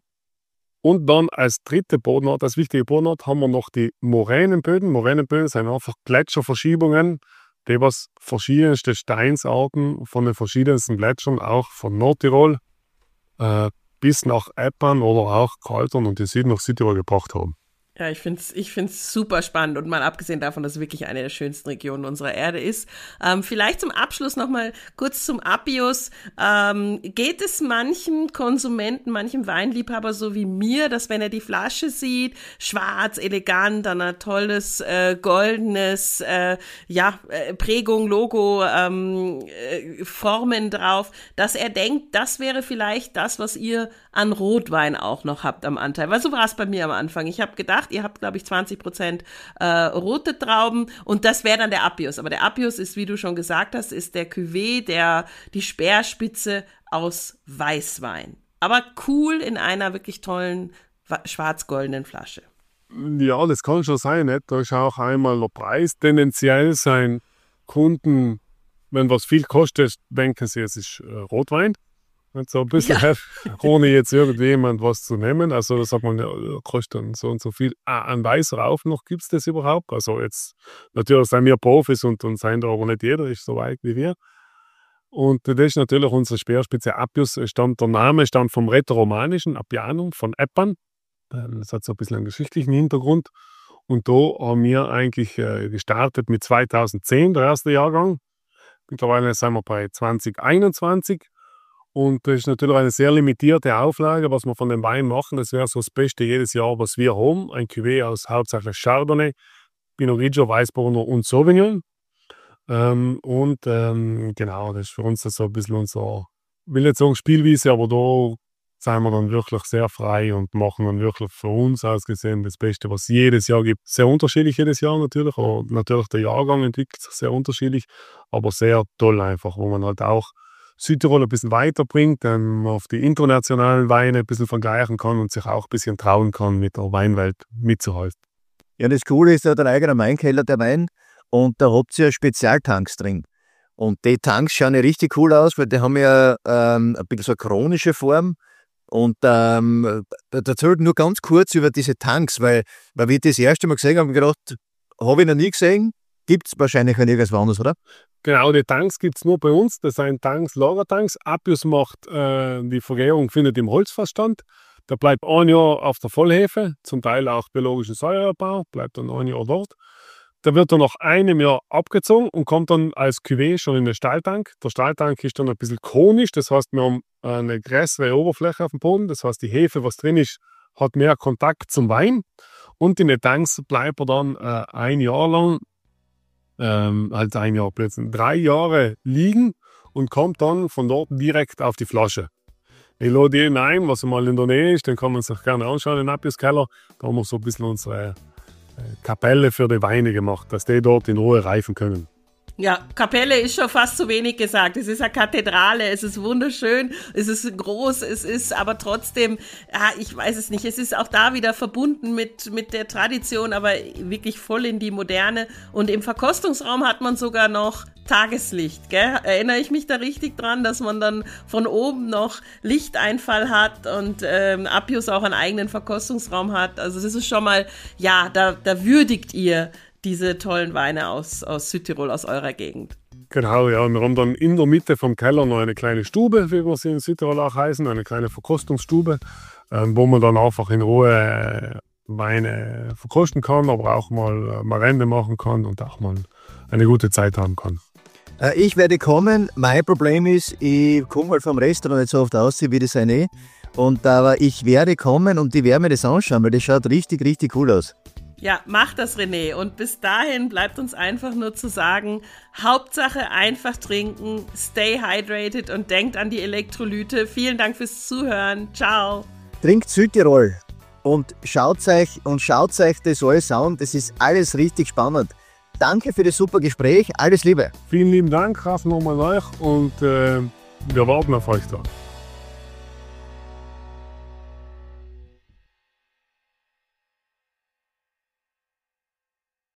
Und dann als dritte Bodenart, als wichtige Bodenart, haben wir noch die Moränenböden. Moränenböden sind einfach Gletscherverschiebungen, die was verschiedenste Steinsarten von den verschiedensten Gletschern, auch von Nordtirol äh, bis nach Eppan oder auch Kaltern und die Süden nach Südtirol gebracht haben. Ja, ich finde es ich find's super spannend und mal abgesehen davon, dass es wirklich eine der schönsten Regionen unserer Erde ist. Ähm, vielleicht zum Abschluss nochmal kurz zum Appius. Ähm, geht es manchem Konsumenten, manchem Weinliebhaber so wie mir, dass wenn er die Flasche sieht, schwarz, elegant, dann ein tolles äh, goldenes, äh, ja, äh, Prägung, Logo, ähm, äh, Formen drauf, dass er denkt, das wäre vielleicht das, was ihr an Rotwein auch noch habt am Anteil. Weil so war es bei mir am Anfang. Ich habe gedacht, ihr habt, glaube ich, zwanzig Prozent äh, rote Trauben und das wäre dann der Appius. Aber der Appius ist, wie du schon gesagt hast, ist der Cuvée, der, die Speerspitze aus Weißwein. Aber cool in einer wirklich tollen schwarz-goldenen Flasche. Ja, das kann schon sein. Nicht? Da ist auch einmal der Preis. Tendenziell sein Kunden, wenn was viel kostet, denken sie, es ist äh, Rotwein. Nicht so ein bisschen, Ja. ohne jetzt irgendjemand was zu nehmen. Also da sagt man, ja, kostet dann so und so viel. Ah, ein weißer Rauch noch, gibt es das überhaupt? Also jetzt, natürlich sind wir Profis und, und sind da aber nicht jeder ist so weit wie wir. Und das ist natürlich unsere Speerspitze Appius. Stammt, der Name stammt vom Rätoromanischen, Appianum, von Eppan. Das hat so ein bisschen einen geschichtlichen Hintergrund. Und da haben wir eigentlich äh, gestartet mit zweitausendzehn, der erste Jahrgang. Mittlerweile sind wir bei zwanzig einundzwanzig. Und das ist natürlich eine sehr limitierte Auflage, was wir von dem Wein machen. Das wäre so das Beste jedes Jahr, was wir haben. Ein Cuvée aus hauptsächlich Chardonnay, Pinot Grigio, Weißburgunder und Sauvignon. Ähm, und ähm, genau, das ist für uns das so ein bisschen unser, ich will nicht sagen Spielwiese, aber da sind wir dann wirklich sehr frei und machen dann wirklich für uns ausgesehen das Beste, was es jedes Jahr gibt. Sehr unterschiedlich jedes Jahr natürlich, aber natürlich der Jahrgang entwickelt sich sehr unterschiedlich, aber sehr toll einfach, wo man halt auch Südtirol ein bisschen weiterbringt, dann auf die internationalen Weine ein bisschen vergleichen kann und sich auch ein bisschen trauen kann, mit der Weinwelt mitzuhalten. Ja, das Coole ist ja der eigene Weinkeller, der Wein. Und da habt ihr ja Spezialtanks drin. Und die Tanks schauen ja richtig cool aus, weil die haben ja ähm, ein bisschen so eine chronische Form. Und ähm, erzählt nur ganz kurz über diese Tanks, weil, weil wir das erste Mal gesehen haben, haben wir gedacht, habe ich noch nie gesehen. Gibt es wahrscheinlich auch nirgends woanders, oder? Genau, die Tanks gibt es nur bei uns. Das sind Tanks, Lagertanks. Appius macht, äh, die Vergärung findet im Holzfassstand. Der bleibt ein Jahr auf der Vollhefe, zum Teil auch biologischen Säureabbau, bleibt dann ein Jahr dort. Der wird dann nach einem Jahr abgezogen und kommt dann als Cuvée schon in den Stahltank. Der Stahltank ist dann ein bisschen konisch, das heißt, wir haben eine größere Oberfläche auf dem Boden. Das heißt, die Hefe, was drin ist, hat mehr Kontakt zum Wein. Und in den Tanks bleibt er dann äh, ein Jahr lang, ähm, halt ein Jahr plötzlich, drei Jahre liegen und kommt dann von dort direkt auf die Flasche. Ich lade jeden ein, was mal in der Nähe ist, den kann man sich gerne anschauen, den Appius Keller. Da haben wir so ein bisschen unsere Kapelle für die Weine gemacht, dass die dort in Ruhe reifen können. Ja, Kapelle ist schon fast zu wenig gesagt. Es ist eine Kathedrale, es ist wunderschön, es ist groß, es ist aber trotzdem, ja, ich weiß es nicht, es ist auch da wieder verbunden mit, mit der Tradition, aber wirklich voll in die Moderne. Und im Verkostungsraum hat man sogar noch Tageslicht, gell? Erinnere ich mich da richtig dran, dass man dann von oben noch Lichteinfall hat und ähm, Appius auch einen eigenen Verkostungsraum hat. Also das ist schon mal, ja, da, da würdigt ihr diese tollen Weine aus, aus Südtirol, aus eurer Gegend. Genau, ja. Wir haben dann in der Mitte vom Keller noch eine kleine Stube, wie wir sie in Südtirol auch heißen, eine kleine Verkostungsstube, ähm, wo man dann einfach in Ruhe äh, Weine verkosten kann, aber auch mal äh, Marende machen kann und auch mal eine gute Zeit haben kann. Äh, ich werde kommen. Mein Problem ist, ich komme halt vom Restaurant nicht so oft aus, wie das eine. Und aber ich werde kommen und ich werde mir das anschauen, weil das schaut richtig, richtig cool aus. Ja, mach das, René. Und bis dahin bleibt uns einfach nur zu sagen, Hauptsache einfach trinken, stay hydrated und denkt an die Elektrolyte. Vielen Dank fürs Zuhören. Ciao. Trinkt Südtirol und schaut euch und schaut euch das alles an. Das ist alles richtig spannend. Danke für das super Gespräch. Alles Liebe. Vielen lieben Dank, Raff, nochmal euch und äh, wir warten auf euch da.